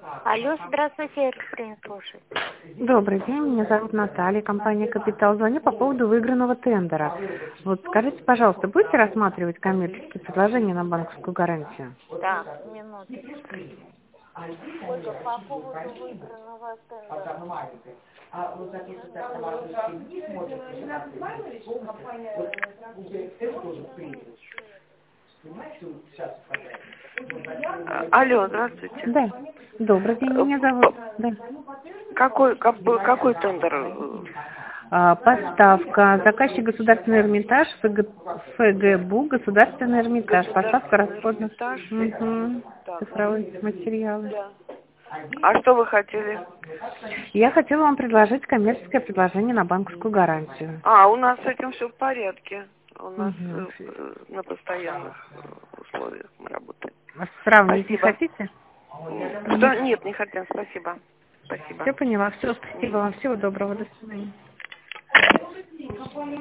Алло, здравствуйте, Эльфрин слушает. Добрый день, меня зовут Наталья, компания «Капитал». Звоню по поводу выигранного тендера. Вот скажите, пожалуйста, будете рассматривать коммерческие предложения на банковскую гарантию? Так, минуточку. Ольга, по поводу выигранного тендера. Алло, здравствуйте. Да. Добрый день, меня зовут... Да. Какой тендер? Поставка. Заказчик Государственный Эрмитаж, ФГБУ, Государственный Эрмитаж. Поставка расходных. Угу. Так. Цифровые материалы. Да. А что вы хотели? Я хотела вам предложить коммерческое предложение на банковскую гарантию. У нас с этим все в порядке. У нас Угу. на постоянных условиях мы работаем. Сравнивать не Спасибо. хотите? Что? Нет, не хотим. Спасибо. Все поняла. Все, спасибо вам. Всего доброго. До свидания.